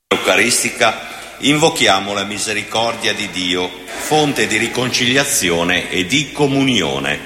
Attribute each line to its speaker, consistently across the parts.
Speaker 1: eucaristica invochiamo la misericordia di Dio, fonte di riconciliazione e di comunione.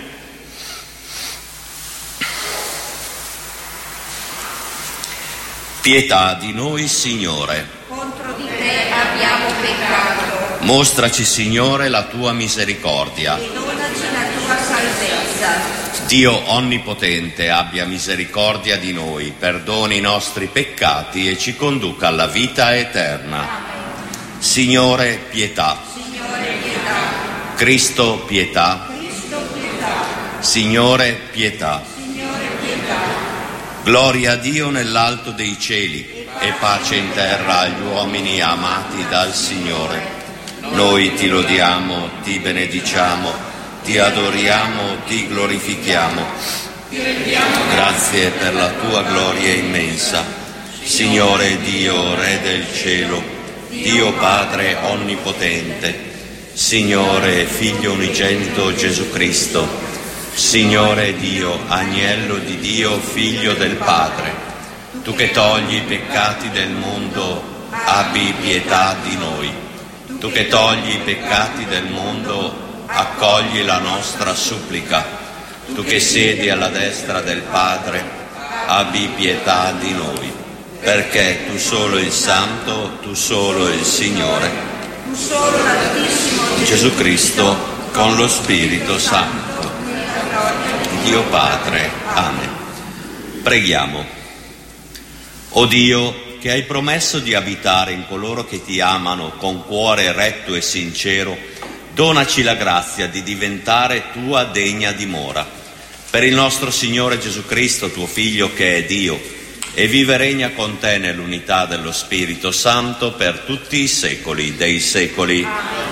Speaker 1: Pietà di noi, Signore.
Speaker 2: Contro di te abbiamo peccato.
Speaker 1: Mostraci, Signore, la tua misericordia.
Speaker 2: E donaci la tua salvezza.
Speaker 1: Dio onnipotente abbia misericordia di noi, perdoni i nostri peccati e ci conduca alla vita eterna.
Speaker 2: Amen.
Speaker 1: Signore, pietà.
Speaker 2: Signore, pietà.
Speaker 1: Cristo, pietà.
Speaker 2: Cristo, pietà.
Speaker 1: Signore, pietà.
Speaker 2: Signore, pietà.
Speaker 1: Gloria a Dio nell'alto dei cieli e pace in terra agli uomini amati dal Signore. Noi ti lodiamo, ti benediciamo, ti adoriamo, ti glorifichiamo. Grazie per la tua gloria immensa. Signore Dio, Re del cielo, Dio Padre onnipotente, Signore Figlio unigenito Gesù Cristo, Signore Dio, Agnello di Dio, Figlio del Padre, tu che togli i peccati del mondo, abbi pietà di noi. Tu che togli i peccati del mondo, accogli la nostra supplica. Tu che siedi alla destra del Padre, abbi pietà di noi, perché tu solo il Santo, tu solo il Signore,
Speaker 2: Tu solo l'Altissimo
Speaker 1: Gesù Cristo, con lo Spirito Santo, Dio Padre. Amen. Preghiamo. O Dio, che hai promesso di abitare in coloro che ti amano con cuore retto e sincero, donaci la grazia di diventare tua degna dimora. Per il nostro Signore Gesù Cristo, tuo Figlio, che è Dio, e vive e regna con te nell'unità dello Spirito Santo per tutti i secoli dei secoli.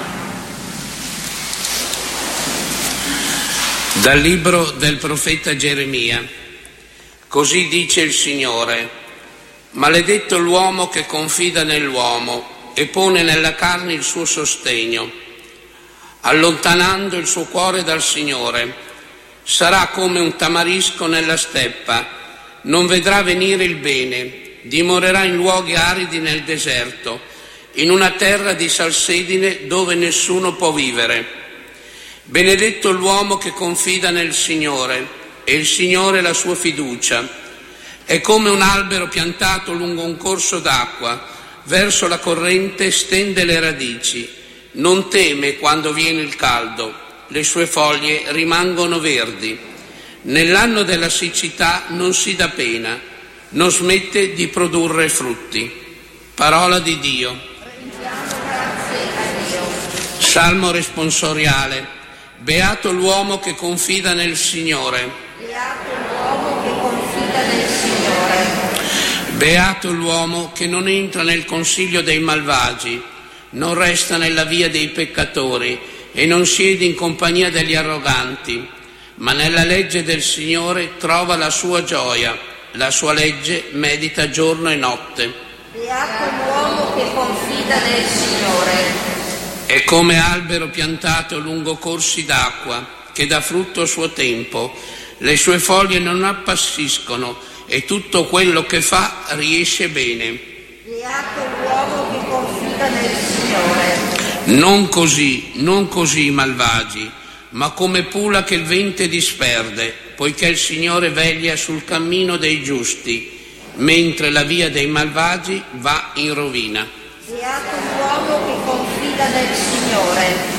Speaker 3: Dal libro del profeta Geremia. Così dice il Signore: maledetto l'uomo che confida nell'uomo e pone nella carne il suo sostegno, allontanando il suo cuore dal Signore. Sarà come un tamarisco nella steppa, non vedrà venire il bene, dimorerà in luoghi aridi nel deserto, in una terra di salsedine dove nessuno può vivere. Benedetto l'uomo che confida nel Signore, e il Signore la sua fiducia. È come un albero piantato lungo un corso d'acqua, verso la corrente stende le radici, non teme quando viene il caldo, le sue foglie rimangono verdi. Nell'anno della siccità non si dà pena, non smette di produrre frutti. Parola di Dio. Salmo responsoriale. Beato l'uomo che confida nel Signore.
Speaker 2: Beato l'uomo che confida nel Signore.
Speaker 3: Beato l'uomo che non entra nel consiglio dei malvagi, non resta nella via dei peccatori e non siede in compagnia degli arroganti, ma nella legge del Signore trova la sua gioia, la sua legge medita giorno e notte.
Speaker 2: Beato l'uomo che confida nel Signore.
Speaker 3: È come albero piantato lungo corsi d'acqua, che dà frutto a suo tempo, le sue foglie non appassiscono e tutto quello che fa riesce bene.
Speaker 2: Beato l'uomo che confida nel Signore.
Speaker 3: Non così i malvagi, ma come pula che il vento disperde, poiché il Signore veglia sul cammino dei giusti, mentre la via dei malvagi va in rovina.
Speaker 2: Beato l'uomo che confida nel Signore.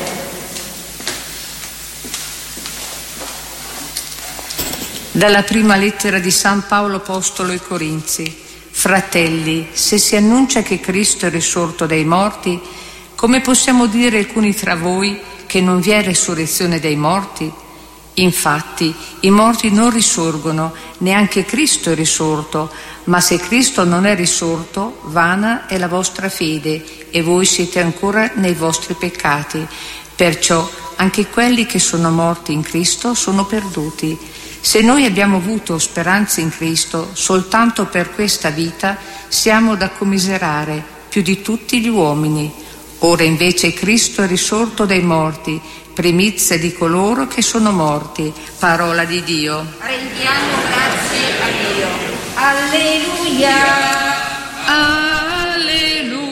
Speaker 4: Dalla prima lettera di San Paolo Apostolo ai Corinzi. Fratelli, se si annuncia che Cristo è risorto dai morti, come possiamo dire alcuni tra voi che non vi è resurrezione dei morti? Infatti, i morti non risorgono, neanche Cristo è risorto, ma se Cristo non è risorto, vana è la vostra fede e voi siete ancora nei vostri peccati. Perciò anche quelli che sono morti in Cristo sono perduti. Se noi abbiamo avuto speranza in Cristo soltanto per questa vita, siamo da commiserare più di tutti gli uomini. Ora invece Cristo è risorto dai morti, primizia di coloro che sono morti. Parola di Dio.
Speaker 2: Rendiamo grazie a Dio. Alleluia.
Speaker 4: Alleluia.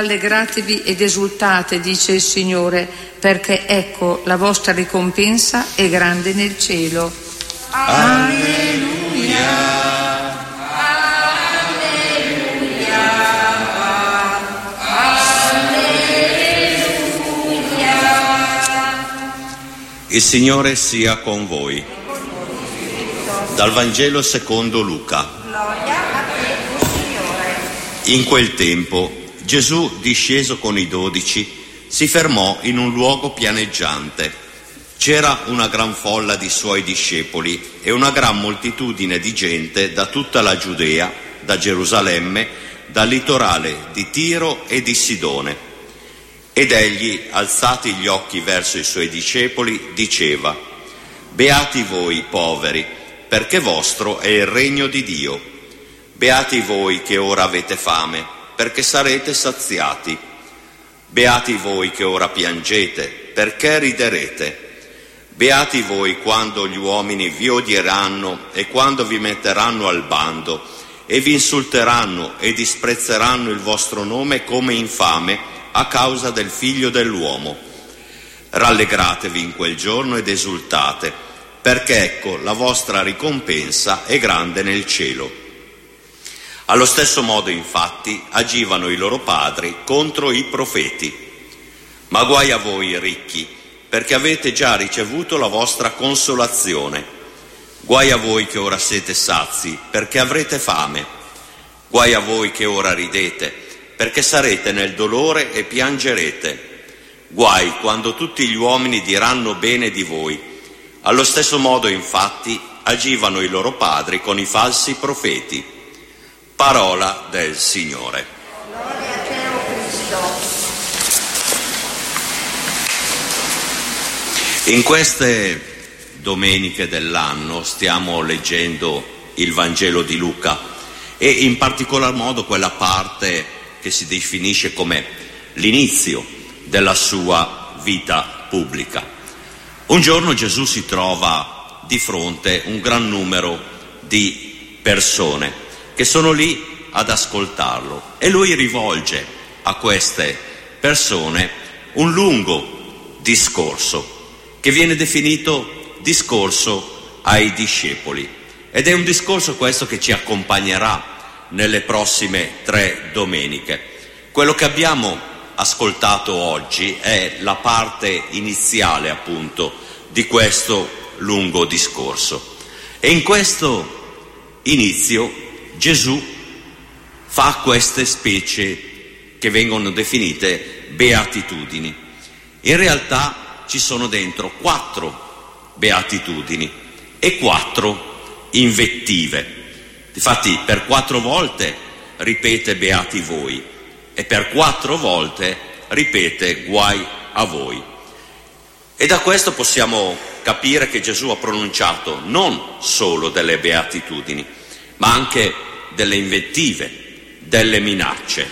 Speaker 4: rallegratevi ed esultate, dice il Signore, perché ecco la vostra ricompensa è grande nel cielo.
Speaker 1: Alleluia. Il Signore sia con voi. Dal Vangelo secondo Luca.
Speaker 2: Gloria a te, o Signore.
Speaker 1: In quel tempo Gesù, disceso con i 12, si fermò in un luogo pianeggiante. C'era una gran folla di suoi discepoli e una gran moltitudine di gente da tutta la Giudea, da Gerusalemme, dal litorale di Tiro e di Sidone. Ed egli, alzati gli occhi verso i suoi discepoli, diceva: Beati voi poveri, perché vostro è il regno di Dio. Beati voi che ora avete fame, perché sarete saziati. Beati voi che ora piangete, perché riderete. Beati voi quando gli uomini vi odieranno e quando vi metteranno al bando e vi insulteranno e disprezzeranno il vostro nome come infame a causa del Figlio dell'uomo. Rallegratevi in quel giorno ed esultate, perché ecco la vostra ricompensa è grande nel cielo. Allo stesso modo, infatti, agivano i loro padri contro i profeti. Ma guai a voi ricchi, perché avete già ricevuto la vostra consolazione. Guai a voi che ora siete sazi, perché avrete fame. Guai a voi che ora ridete, perché sarete nel dolore e piangerete. Guai quando tutti gli uomini diranno bene di voi. Allo stesso modo, infatti, agivano i loro padri con i falsi profeti. Parola del Signore.
Speaker 2: Gloria a te, o Cristo.
Speaker 1: In queste domeniche dell'anno stiamo leggendo il Vangelo di Luca e in particolar modo quella parte che si definisce come l'inizio della sua vita pubblica. Un giorno Gesù si trova di fronte un gran numero di persone che sono lì ad ascoltarlo e lui rivolge a queste persone un lungo discorso che viene definito discorso ai discepoli, ed è un discorso questo che ci accompagnerà nelle prossime 3 domeniche. Quello che abbiamo ascoltato oggi è la parte iniziale, appunto, di questo lungo discorso. E in questo inizio Gesù fa queste specie che vengono definite beatitudini. In realtà ci sono dentro 4 beatitudini e 4 invettive. Difatti per 4 volte ripete beati voi e per 4 volte ripete guai a voi. E da questo possiamo capire che Gesù ha pronunciato non solo delle beatitudini, ma anche delle invettive, delle minacce.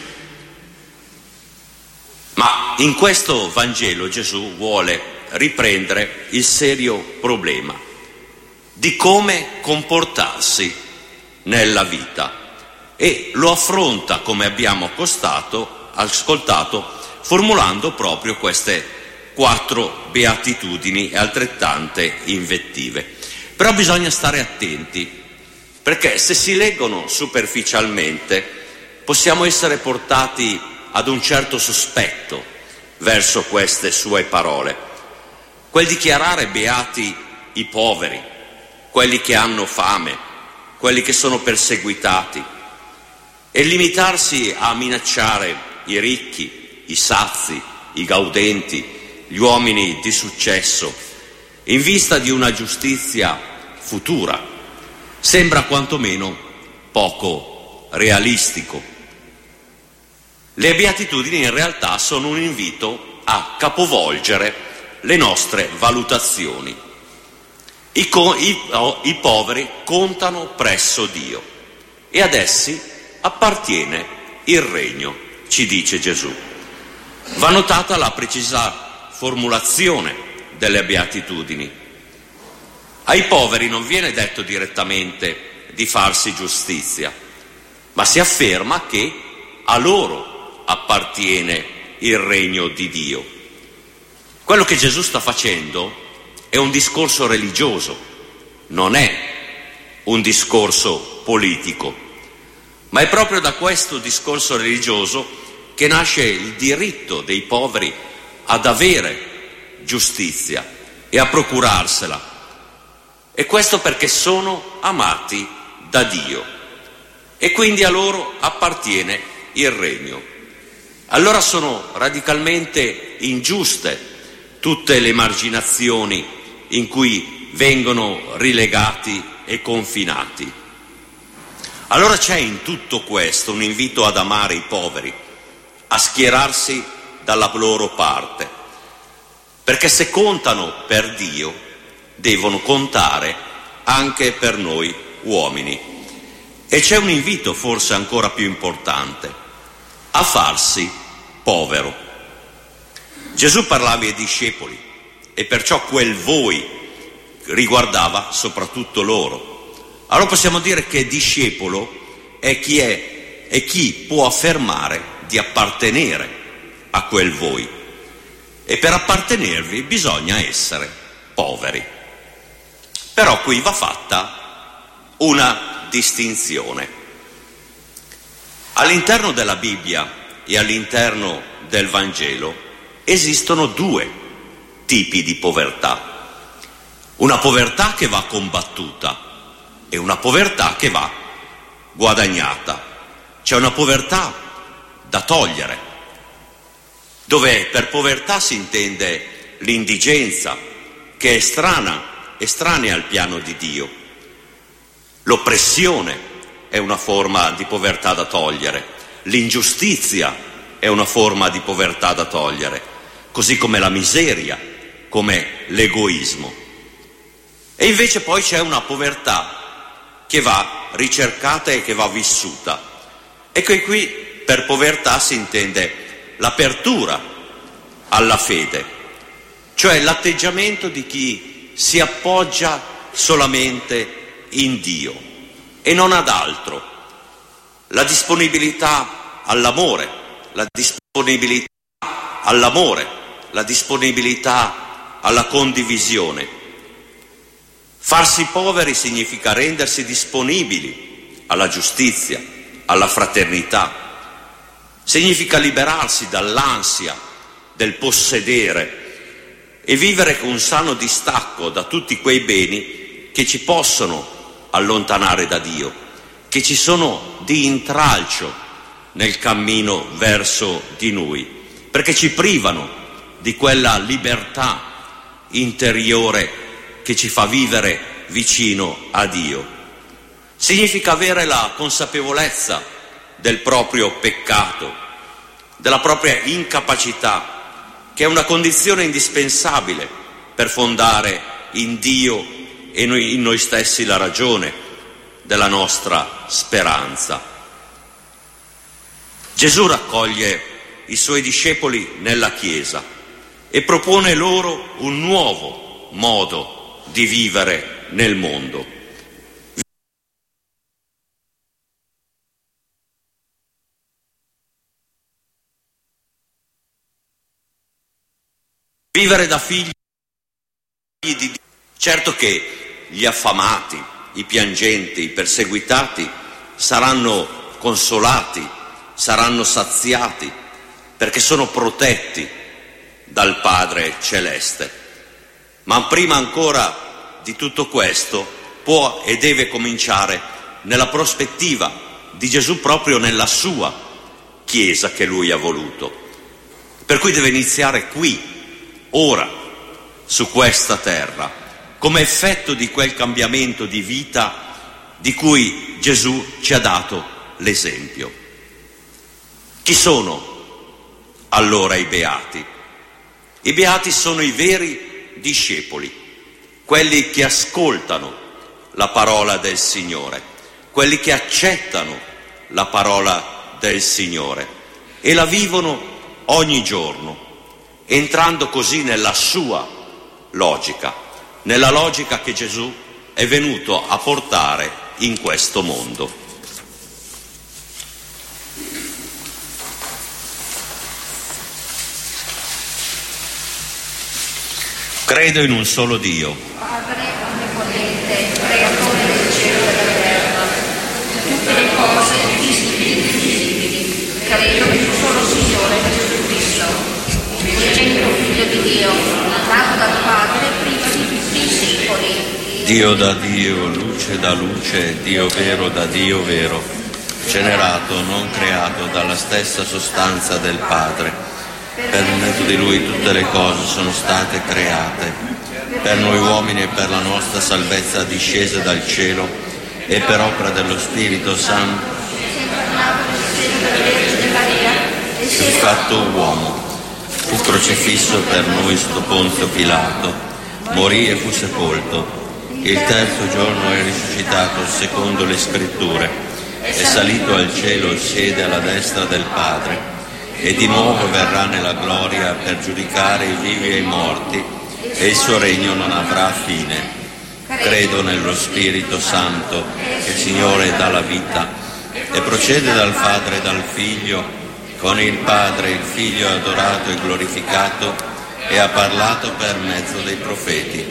Speaker 1: Ma in questo Vangelo Gesù vuole riprendere il serio problema di come comportarsi nella vita e lo affronta, come abbiamo ascoltato, formulando proprio queste 4 beatitudini e altrettante invettive. Però bisogna stare attenti, perché se si leggono superficialmente possiamo essere portati ad un certo sospetto verso queste sue parole. Quel dichiarare beati i poveri, quelli che hanno fame, quelli che sono perseguitati, e limitarsi a minacciare i ricchi, i sazi, i gaudenti, gli uomini di successo, in vista di una giustizia futura, sembra quantomeno poco realistico. Le beatitudini in realtà sono un invito a capovolgere le nostre valutazioni. I poveri contano presso Dio e ad essi appartiene il regno, ci dice Gesù. Va notata la precisa formulazione delle beatitudini. Ai poveri non viene detto direttamente di farsi giustizia, ma si afferma che a loro appartiene il regno di Dio. Quello che Gesù sta facendo è un discorso religioso, non è un discorso politico, ma è proprio da questo discorso religioso che nasce il diritto dei poveri ad avere giustizia e a procurarsela. E questo perché sono amati da Dio e quindi a loro appartiene il regno. Allora sono radicalmente ingiuste tutte le emarginazioni in cui vengono rilegati e confinati. Allora c'è in tutto questo un invito ad amare i poveri, a schierarsi dalla loro parte, perché se contano per Dio, devono contare anche per noi uomini. E c'è un invito forse ancora più importante, a farsi povero. Gesù parlava ai discepoli e perciò quel voi riguardava soprattutto loro. Allora possiamo dire che discepolo è chi può affermare di appartenere a quel voi. E per appartenervi bisogna essere poveri. Però qui va fatta una distinzione. All'interno della Bibbia e all'interno del Vangelo esistono due tipi di povertà. Una povertà che va combattuta e una povertà che va guadagnata. C'è una povertà da togliere, dove per povertà si intende l'indigenza, che è estranea al piano di Dio. L'oppressione è una forma di povertà da togliere, l'ingiustizia è una forma di povertà da togliere, così come la miseria, come l'egoismo. E invece poi c'è una povertà che va ricercata e che va vissuta. E qui per povertà si intende l'apertura alla fede, cioè l'atteggiamento di chi si appoggia solamente in Dio e non ad altro, la disponibilità all'amore, la disponibilità alla condivisione. Farsi poveri significa rendersi disponibili alla giustizia, alla fraternità, significa liberarsi dall'ansia del possedere e vivere con un sano distacco da tutti quei beni che ci possono allontanare da Dio, che ci sono di intralcio nel cammino verso di noi, perché ci privano di quella libertà interiore che ci fa vivere vicino a Dio. Significa avere la consapevolezza del proprio peccato, della propria incapacità, che è una condizione indispensabile per fondare in Dio e in noi stessi la ragione della nostra speranza. Gesù raccoglie i suoi discepoli nella Chiesa e propone loro un nuovo modo di vivere nel mondo. Vivere da figli di Dio. Certo che gli affamati, i piangenti, i perseguitati saranno consolati, saranno saziati, perché sono protetti dal Padre Celeste. Ma prima ancora di tutto questo può e deve cominciare nella prospettiva di Gesù proprio nella sua Chiesa che Lui ha voluto. Per cui deve iniziare qui, ora, su questa terra, come effetto di quel cambiamento di vita di cui Gesù ci ha dato l'esempio. Chi sono allora i beati? I beati sono i veri discepoli, quelli che ascoltano la parola del Signore, quelli che accettano la parola del Signore e la vivono ogni giorno, entrando così nella sua logica, nella logica che Gesù è venuto a portare in questo mondo. Credo in un solo Dio,
Speaker 2: Padre onnipotente, creatore del cielo e della terra, di tutte le cose visibili e invisibili. Credo in un solo Signore Gesù Cristo, unigenito Figlio di Dio, nato dal Padre prima di tutti i secoli.
Speaker 1: Dio da Dio, luce da luce, Dio vero da Dio vero, generato, non creato, dalla stessa sostanza del Padre. Per mezzo di Lui tutte le cose sono state create, per noi uomini e per la nostra salvezza discese dal cielo e per opera dello Spirito Santo, fu fatto uomo, fu crocifisso per noi sotto Ponzio Pilato, morì e fu sepolto. Il terzo giorno è risuscitato secondo le Scritture, è salito al cielo, siede alla destra del Padre e di nuovo verrà nella gloria per giudicare i vivi e i morti, e il suo regno non avrà fine. Credo nello Spirito Santo, che il Signore dà la vita e procede dal Padre e dal Figlio. Con il Padre il Figlio è adorato e glorificato e ha parlato per mezzo dei profeti.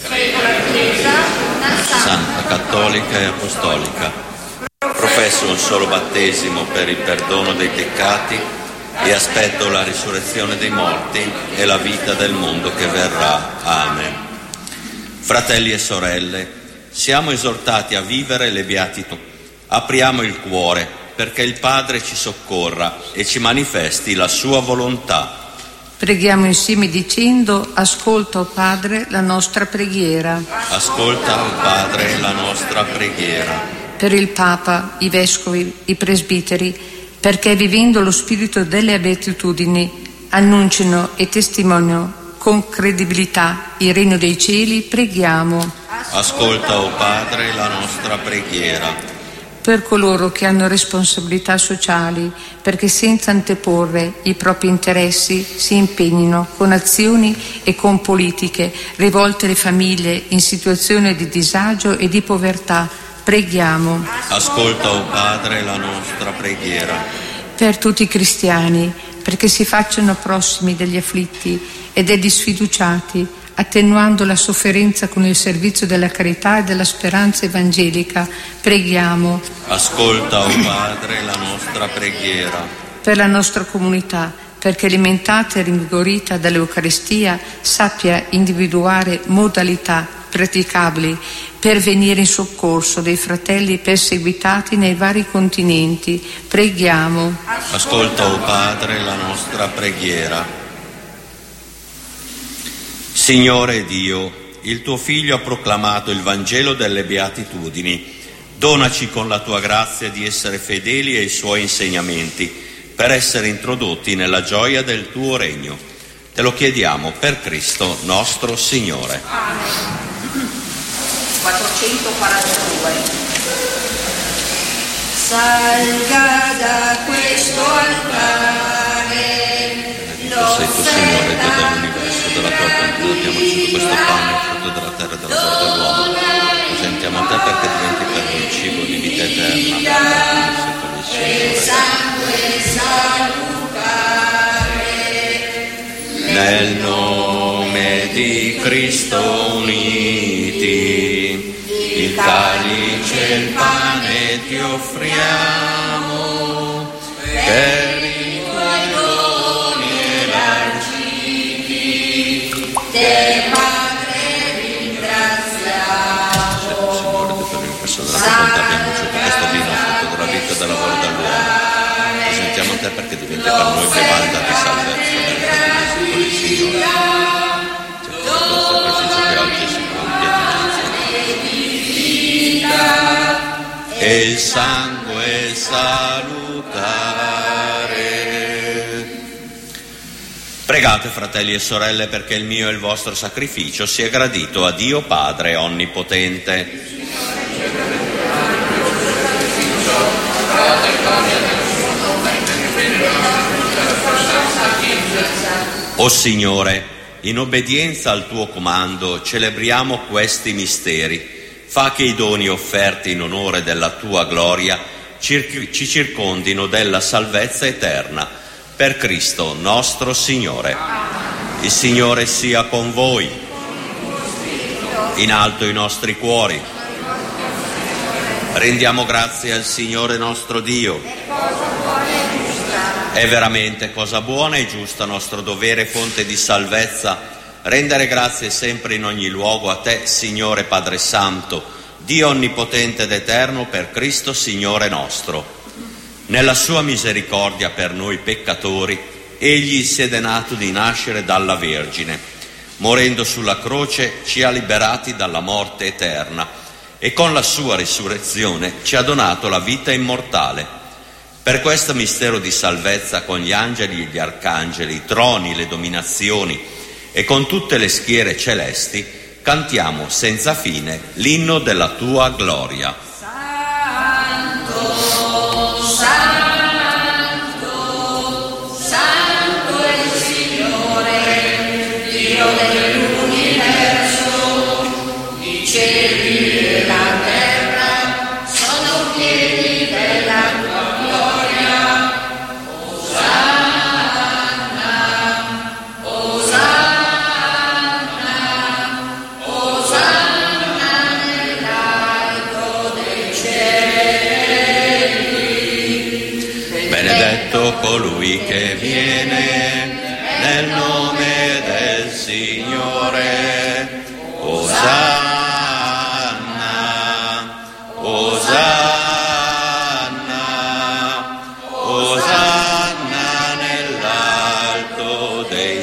Speaker 1: Santa, cattolica e apostolica. Professo un solo battesimo per il perdono dei peccati e aspetto la risurrezione dei morti e la vita del mondo che verrà. Amen. Fratelli e sorelle, siamo esortati a vivere le beatitudini. Apriamo il cuore perché il Padre ci soccorra e ci manifesti la sua volontà.
Speaker 4: Preghiamo insieme dicendo: ascolta, o Padre, la nostra preghiera.
Speaker 1: Ascolta, o Padre, la nostra preghiera.
Speaker 4: Per il Papa, i Vescovi, i Presbiteri, perché vivendo lo spirito delle beatitudini annuncino e testimoniano con credibilità il regno dei cieli, preghiamo.
Speaker 1: Ascolta, o Padre, la nostra preghiera.
Speaker 4: Per coloro che hanno responsabilità sociali, perché senza anteporre i propri interessi si impegnino con azioni e con politiche rivolte alle famiglie in situazioni di disagio e di povertà, preghiamo.
Speaker 1: Ascolta, o Padre, la nostra preghiera.
Speaker 4: Per tutti i cristiani, perché si facciano prossimi degli afflitti e degli sfiduciati, attenuando la sofferenza con il servizio della carità e della speranza evangelica, preghiamo.
Speaker 1: Ascolta, o Padre, la nostra preghiera.
Speaker 4: Per la nostra comunità, perché alimentata e rinvigorita dall'Eucaristia sappia individuare modalità praticabili per venire in soccorso dei fratelli perseguitati nei vari continenti, preghiamo.
Speaker 1: Ascolta, o Padre, la nostra preghiera. Signore Dio, il tuo Figlio ha proclamato il Vangelo delle Beatitudini. Donaci con la tua grazia di essere fedeli ai suoi insegnamenti, per essere introdotti nella gioia del tuo regno. Te lo chiediamo per Cristo nostro Signore.
Speaker 2: Amen. 442. Salga da questo altare
Speaker 1: Sei tu, Signore, Dio dell'universo, della tua bontà abbiamo ricevuto questo pane, frutto della terra e della vita dell'uomo. Presentiamo a te perché diventi per noi il cibo di vita eterna. Nel nome di Cristo uniti, il calice e il pane ti offriamo per i tuoi doni elargiti, te Padre ringraziamo. Signore, che per il perso della tua bontà abbiamo ricevuto questo vino, frutto della vita e del lavoro dell'uomo. Presentiamo a te perché diventi per noi bevanda di salvezza nel regno del Signore. C'è il sacrificio che oggi si compie dinanzi e il sangue salutare. Pregate, fratelli e sorelle, perché il mio e il vostro sacrificio sia gradito a Dio Padre Onnipotente. O Signore, in obbedienza al tuo comando celebriamo questi misteri. Fa che i doni offerti in onore della tua gloria ci circondino della salvezza eterna. Per Cristo nostro Signore. Il Signore sia con voi. In alto i nostri cuori. Rendiamo grazie al Signore nostro Dio. È veramente cosa buona e giusta, nostro dovere, fonte di salvezza, rendere grazie sempre in ogni luogo a Te, Signore Padre Santo, Dio onnipotente ed eterno, per Cristo Signore nostro. Nella sua misericordia per noi peccatori, Egli si è denato di nascere dalla Vergine. Morendo sulla croce ci ha liberati dalla morte eterna e con la sua risurrezione ci ha donato la vita immortale. Per questo mistero di salvezza, con gli angeli e gli arcangeli, i troni, le dominazioni e con tutte le schiere celesti, cantiamo senza fine l'inno della Tua gloria.
Speaker 2: Santo, Santo, Santo è il Signore, Dio dell'universo, i cieli e la terra sono pieni della Tua gloria. Osanna, Osanna, Osanna nell'alto dei cieli.
Speaker 1: Benedetto colui che viene nel nome del Signore. Osanna, Osanna, Osanna nell'alto dei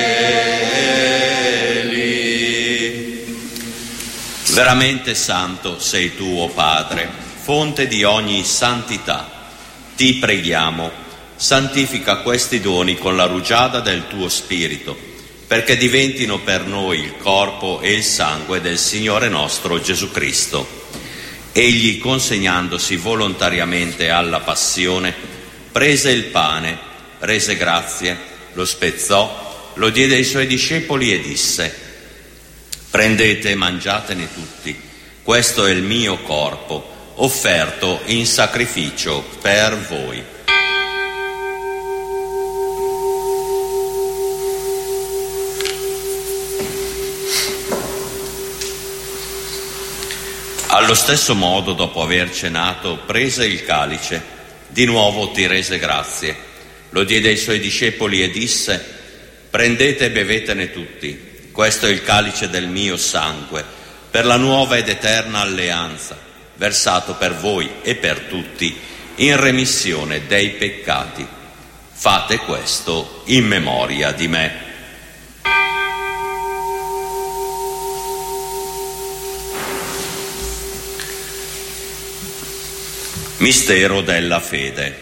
Speaker 1: cieli. Veramente santo sei tu, o Padre, fonte di ogni santità. Ti preghiamo, santifica questi doni con la rugiada del tuo Spirito, perché diventino per noi il corpo e il sangue del Signore nostro Gesù Cristo. Egli, consegnandosi volontariamente alla passione, prese il pane, rese grazie, lo spezzò, lo diede ai suoi discepoli e disse: prendete e mangiatene tutti, questo è il mio corpo, offerto in sacrificio per voi. Allo stesso modo, dopo aver cenato, prese il calice, di nuovo ti rese grazie, lo diede ai suoi discepoli e disse: prendete e bevetene tutti, questo è il calice del mio sangue, per la nuova ed eterna alleanza, versato per voi e per tutti in remissione dei peccati. Fate questo in memoria di me. Mistero della fede.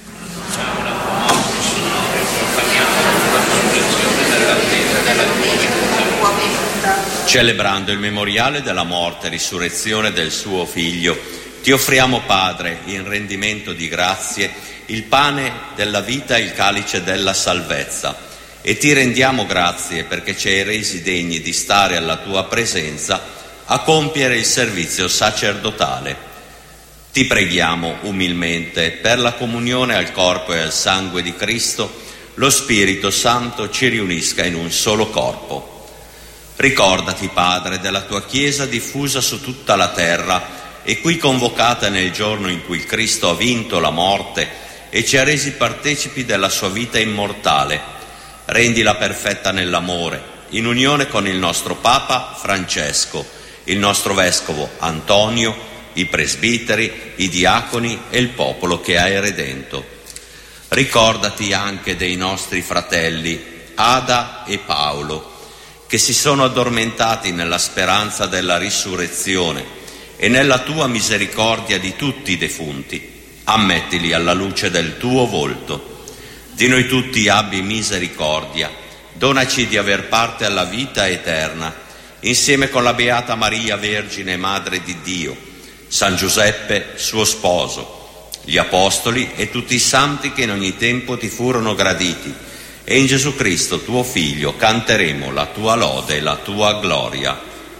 Speaker 1: Celebrando il memoriale della morte e risurrezione del suo Figlio, ti offriamo, Padre, in rendimento di grazie, il pane della vita e il calice della salvezza, e ti rendiamo grazie perché ci hai resi degni di stare alla tua presenza a compiere il servizio sacerdotale. Ti preghiamo umilmente per la comunione al corpo e al sangue di Cristo, lo Spirito Santo ci riunisca in un solo corpo. Ricordati, Padre, della tua Chiesa diffusa su tutta la terra e qui convocata nel giorno in cui Cristo ha vinto la morte e ci ha resi partecipi della sua vita immortale. Rendila perfetta nell'amore, in unione con il nostro Papa Francesco, il nostro Vescovo Antonio, i presbiteri, i diaconi e il popolo che hai redento. Ricordati anche dei nostri fratelli Ada e Paolo, che si sono addormentati nella speranza della risurrezione, e nella tua misericordia di tutti i defunti, ammettili alla luce del tuo volto. Di noi tutti abbi misericordia, donaci di aver parte alla vita eterna, insieme con la Beata Maria Vergine, Madre di Dio, San Giuseppe, suo sposo, gli Apostoli e tutti i santi che in ogni tempo ti furono graditi, e in Gesù Cristo, tuo Figlio, canteremo la tua lode e la tua gloria.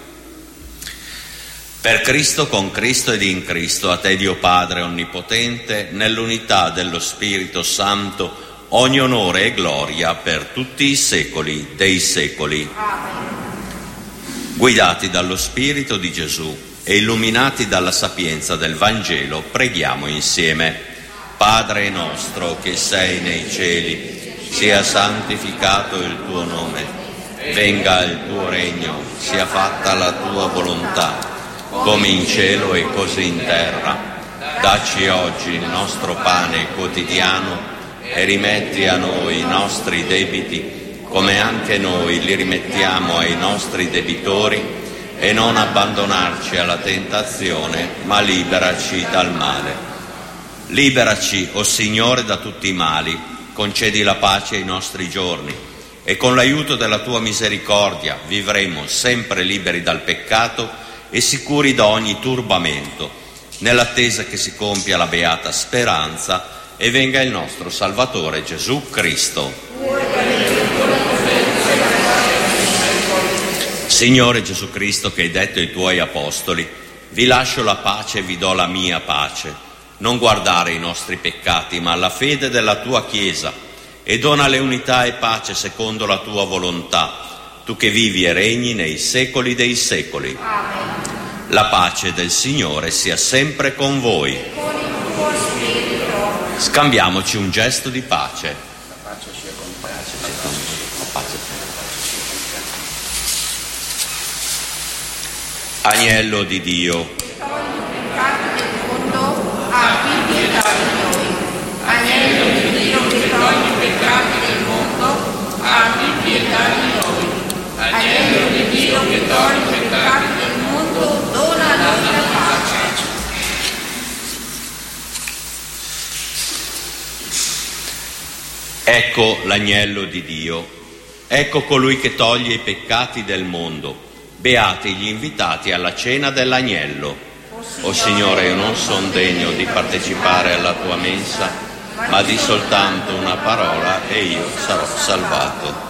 Speaker 1: Per Cristo, con Cristo ed in Cristo, a te Dio Padre Onnipotente, nell'unità dello Spirito Santo, ogni onore e gloria per tutti i secoli dei secoli. Amen. Guidati dallo Spirito di Gesù e illuminati dalla sapienza del Vangelo, preghiamo insieme. Padre nostro che sei nei cieli, sia santificato il tuo nome, venga il tuo regno, sia fatta la tua volontà, come in cielo e così in terra. Dacci oggi il nostro pane quotidiano e rimetti a noi i nostri debiti, come anche noi li rimettiamo ai nostri debitori, e non abbandonarci alla tentazione, ma liberaci dal male. Liberaci, o Signore, da tutti i mali, concedi la pace ai nostri giorni, e con l'aiuto della tua misericordia vivremo sempre liberi dal peccato e sicuri da ogni turbamento, nell'attesa che si compia la beata speranza e venga il nostro Salvatore Gesù Cristo. Signore Gesù Cristo, che hai detto ai tuoi apostoli: vi lascio la pace e vi do la mia pace, non guardare i nostri peccati ma alla fede della tua Chiesa, e donale unità e pace secondo la tua volontà, tu che vivi e regni nei secoli dei secoli.
Speaker 2: Amen.
Speaker 1: La pace del Signore sia sempre con voi.
Speaker 2: Con il tuo spirito.
Speaker 1: Scambiamoci un gesto di pace.
Speaker 3: La pace sia con te.
Speaker 1: La pace. Agnello di Dio,
Speaker 2: Che togli i peccati del mondo, abbi pietà di noi. Agnello di Dio che togli i peccati del mondo, abbi pietà di noi. Agnello di Dio che togli i peccati del mondo, dona a noi la pace.
Speaker 1: ecco l'agnello di Dio, ecco colui che toglie i peccati del mondo. Beati gli invitati alla cena dell'agnello. O Signore, io non sono degno di partecipare alla tua mensa, ma di soltanto una parola e io sarò salvato.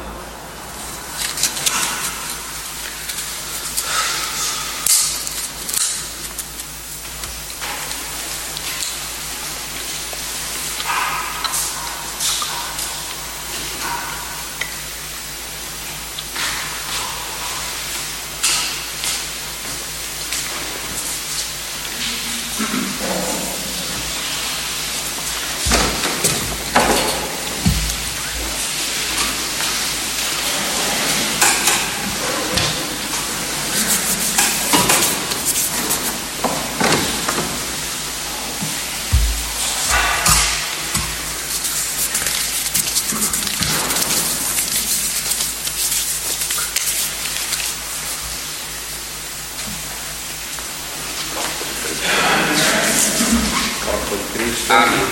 Speaker 3: Amen.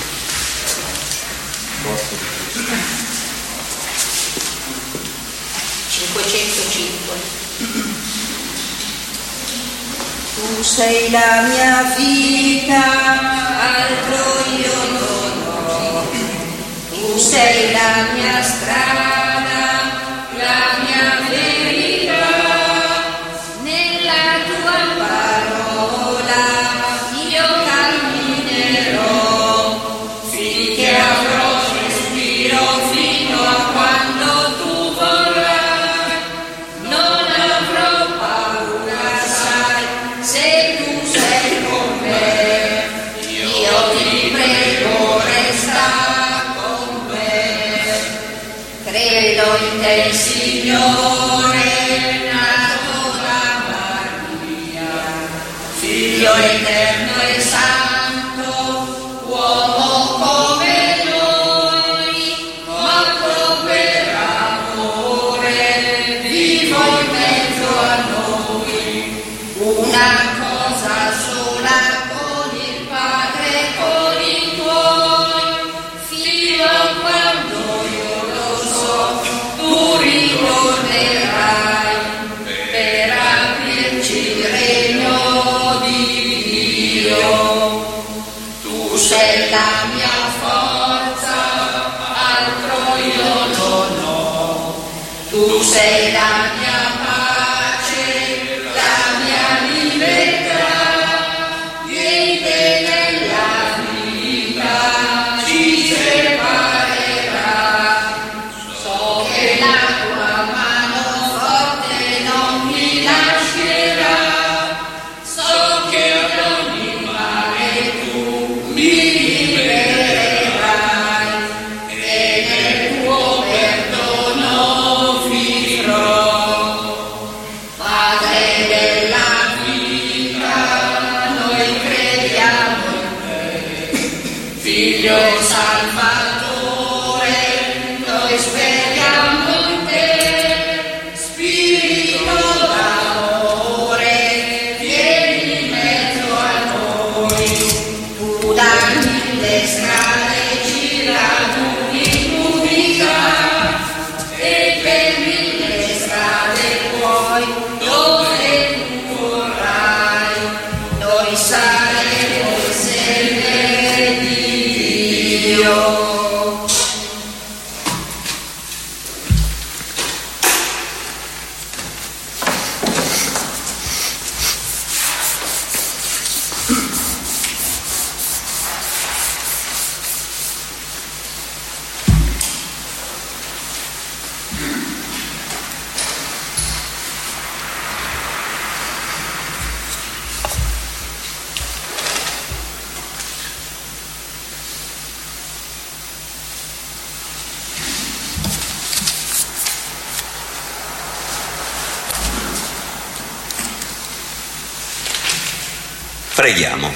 Speaker 2: Tu sei la mia vita, altro io non ho. Tu sei la mia strada, la mia verità. Nella tua parola io camminerò, finché avrò respiro fino a quando tu vorrai. Non avrò paura, sai, se tu sei con me. Io ti prego, resta con me. Credo in te, Signore, nato da Maria, Figlio eterno e santo, uomo come noi, morto per amore, vivo in mezzo a noi. Una cosa sola con il Padre e con i tuoi, fino a quando io lo so, tu ritornerai per aprirci il regno di Dio. Tu sei la mia forza, altro io non ho. Tu sei la mia pace, la mia libertà.
Speaker 1: Preghiamo.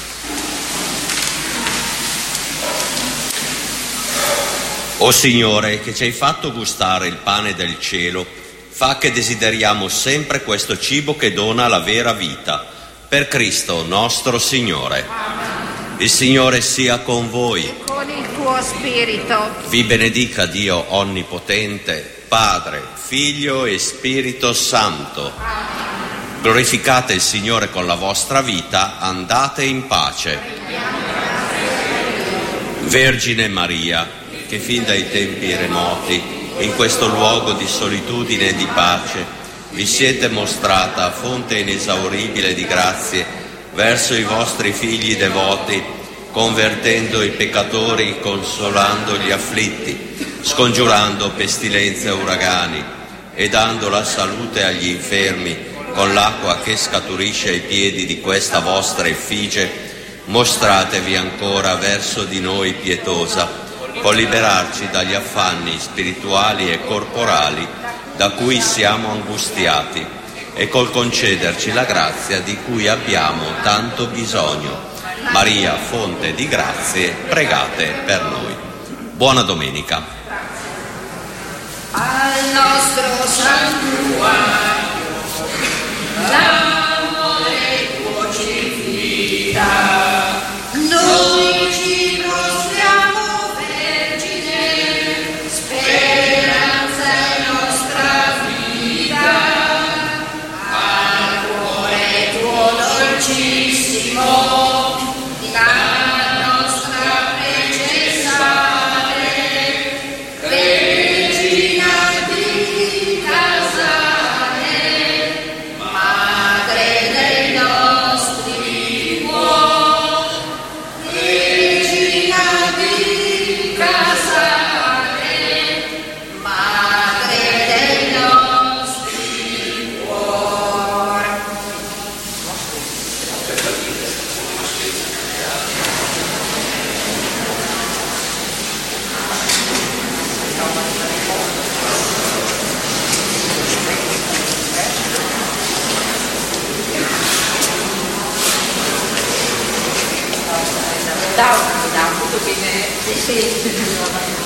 Speaker 1: O Signore, che ci hai fatto gustare il pane del cielo, fa che desideriamo sempre questo cibo che dona la vera vita. Per Cristo nostro Signore. Amen. Il Signore sia con voi.
Speaker 2: E con il tuo spirito.
Speaker 1: Vi benedica Dio Onnipotente, Padre, Figlio e Spirito Santo.
Speaker 2: Amen.
Speaker 1: Glorificate il Signore con la vostra vita, andate in pace. Vergine Maria, che fin dai tempi remoti, in questo luogo di solitudine e di pace, vi siete mostrata fonte inesauribile di grazie verso i vostri figli devoti, convertendo i peccatori, consolando gli afflitti, scongiurando pestilenze e uragani e dando la salute agli infermi con l'acqua che scaturisce ai piedi di questa vostra effigie. Mostratevi ancora verso di noi pietosa, col liberarci dagli affanni spirituali e corporali da cui siamo angustiati e col concederci la grazia di cui abbiamo tanto bisogno. Maria, fonte di grazie, pregate per noi. Buona domenica.
Speaker 2: Al nostro santuario, l'amore tuo ci fida, noi ci prostriamo, Vergine, speranza nostra vita, al cuore tuo dolcissimo, la nostra precessare, Vergina di Casale, Madre dei nostri cuori, Vergina di Casale, Madre dei nostri cuori. Tutto bene? Sì.